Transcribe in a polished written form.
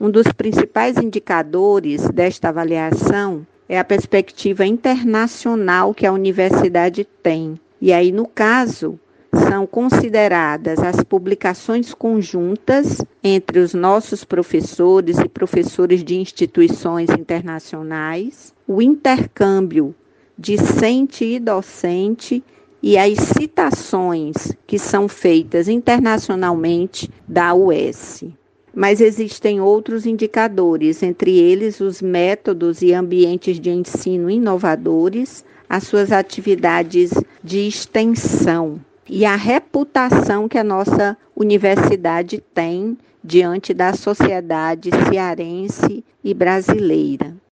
Um dos principais indicadores desta avaliação é a perspectiva internacional que a universidade tem. E aí, no caso, são consideradas as publicações conjuntas entre os nossos professores e professores de instituições internacionais, o intercâmbio discente e docente e as citações que são feitas internacionalmente da UES. Mas existem outros indicadores, entre eles os métodos e ambientes de ensino inovadores, as suas atividades de extensão e a reputação que a nossa universidade tem diante da sociedade cearense e brasileira.